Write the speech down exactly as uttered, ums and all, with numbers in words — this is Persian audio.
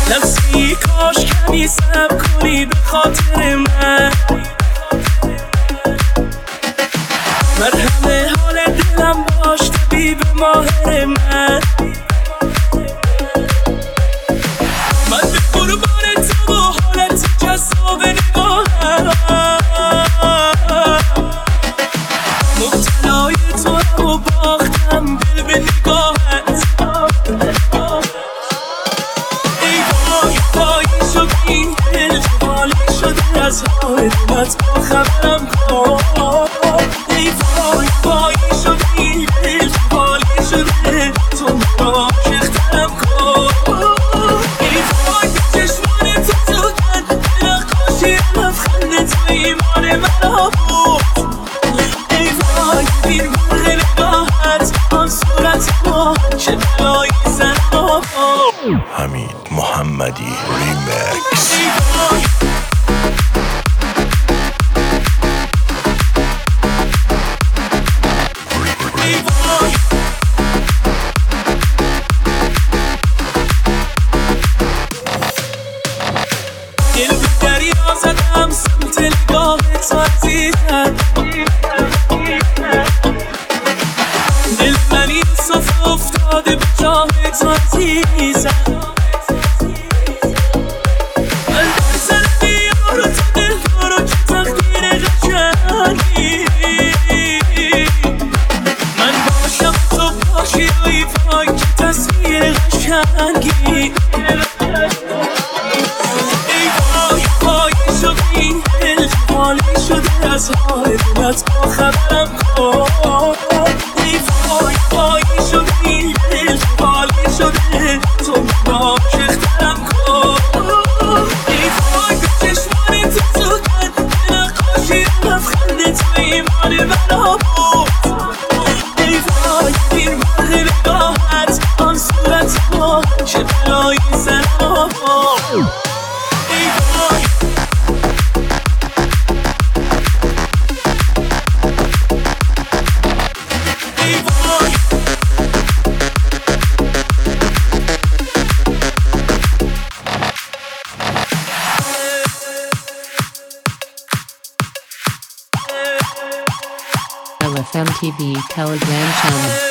نفسی کاش کمی صبر کنی به خاطر من، مرهم حال دلم باش طبیب ماهر من. من به قربان تو و حالت جذاب نگاهم، مبتلای تو هم و باختم دل به نگاهت. ای وای وای شد این دل جوالی شده از حال دلت با خبرم کن. ای وای وای شد این دل جوالی شده تو را شخترم کن. ای وای به چشمان تو سوگن به نقاشی لبخند تو ایمان من بود. ای وای بین مرغ نگاهت آن صورت ما چه بلایی زن ما. حمید محمدی ریمکس. ای وای ای وای دل به دریا زدم سمت نگاهت عزیزم. دل من این صفحه افتاده به جاهت عزیزم. من در سر بیار تو دل دارو که تقدیر قشنگی. من باشم تو باشی ای وای که تصویر قشنگی. ای وای وای شد این دل جوالی شده از حال دلت با خبرم کن. ای وای وای شد این دل جوالی شده تو را شخترم کن. ای وای به چشمان تو سوگن به نقاشی لبخند تو ایمان من بود. ای وای این مرغ نگاهت آن صورت ما چه بلایی زن ما. ای وای ای وای L F M T V Telegram channel.